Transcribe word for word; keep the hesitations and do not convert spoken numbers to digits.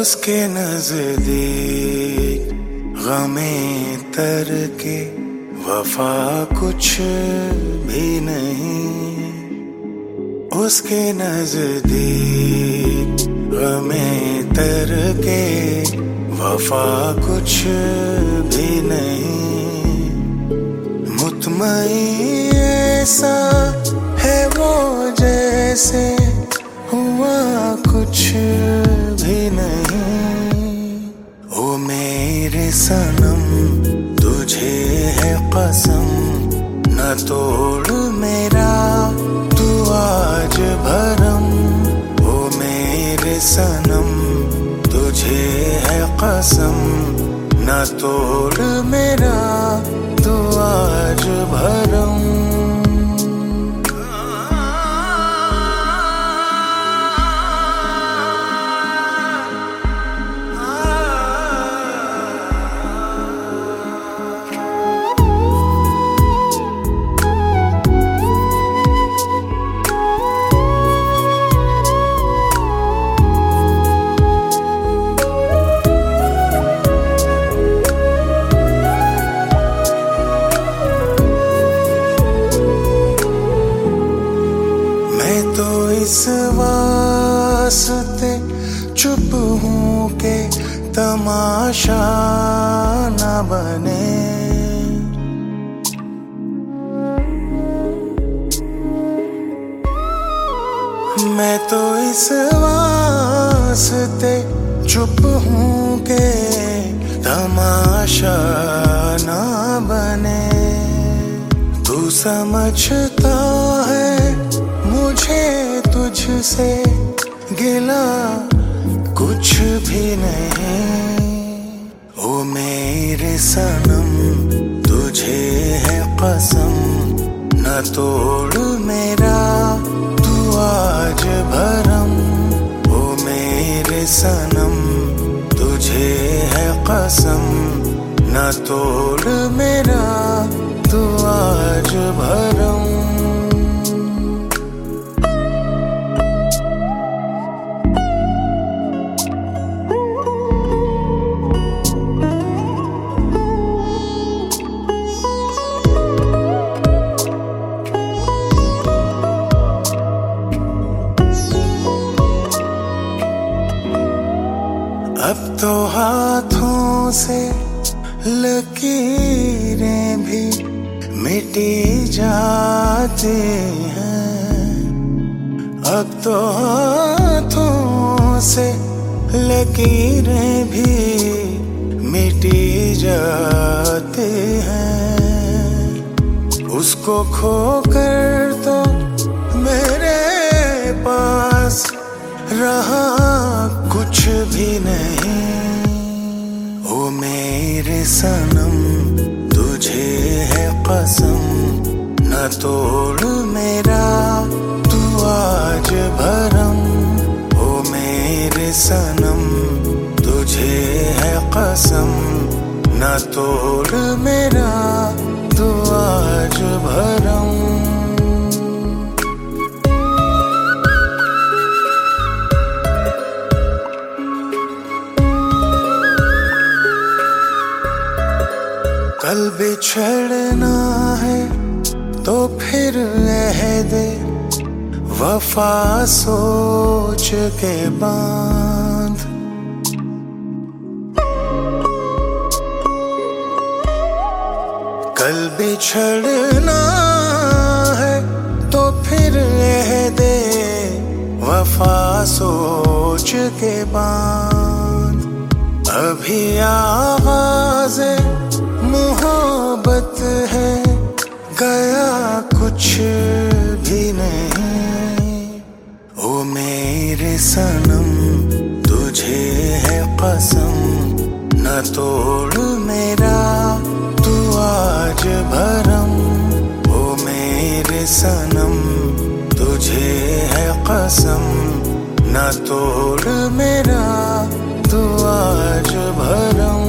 उसके नजदीक गमे तर के वफा कुछ भी नहीं। उसके नजदीक गमे तर के वफा कुछ भी नहीं। मुतमईन ऐसा है वो जैसे हुआ कुछ भी नहीं। ओ मेरे सनम तुझे है कसम, न तोड़ मेरा तू आज भरम। ओ मेरे सनम तुझे है कसम, न तोड़ मेरा तू आज भरम। इस वास्ते चुप हूँ के तमाशा न बने। मैं तो इस वास्ते चुप हूँ के तमाशा न बने। तू समझता है मुझे तुझसे गिला कुछ भी नहीं। ओ मेरे सनम तुझे है कसम, न तोड़ मेरा तू आज भरम। ओ मेरे सनम तुझे है कसम, न तोड़ मेरा तू आज भरम। अब तो हाथों से लकीरें भी मिटी जाती हैं। अब तो हाथों से लकीरें भी मिटी जाती हैं। उसको खोकर तो मेरे पास रहा कुछ भी नहीं। ओ मेरे सनम तुझे है कसम, न तोड़ मेरा तू आज भरम। ओ मेरे सनम तुझे है कसम, न तोड़ मेरा तू आज भरम। कल बिछड़ना है तो फिर अहदे वफा सोच के बांध। कल बिछड़ना है तो फिर अहदे वफा सोच के बांध। अभी आवाज़ मोहब्बत है, गया कुछ भी नहीं। ओ मेरे सनम तुझे है कसम, न तोड़ मेरा तू आज भरम। ओ मेरे सनम तुझे है कसम, न तोड़ मेरा तू आज भरम।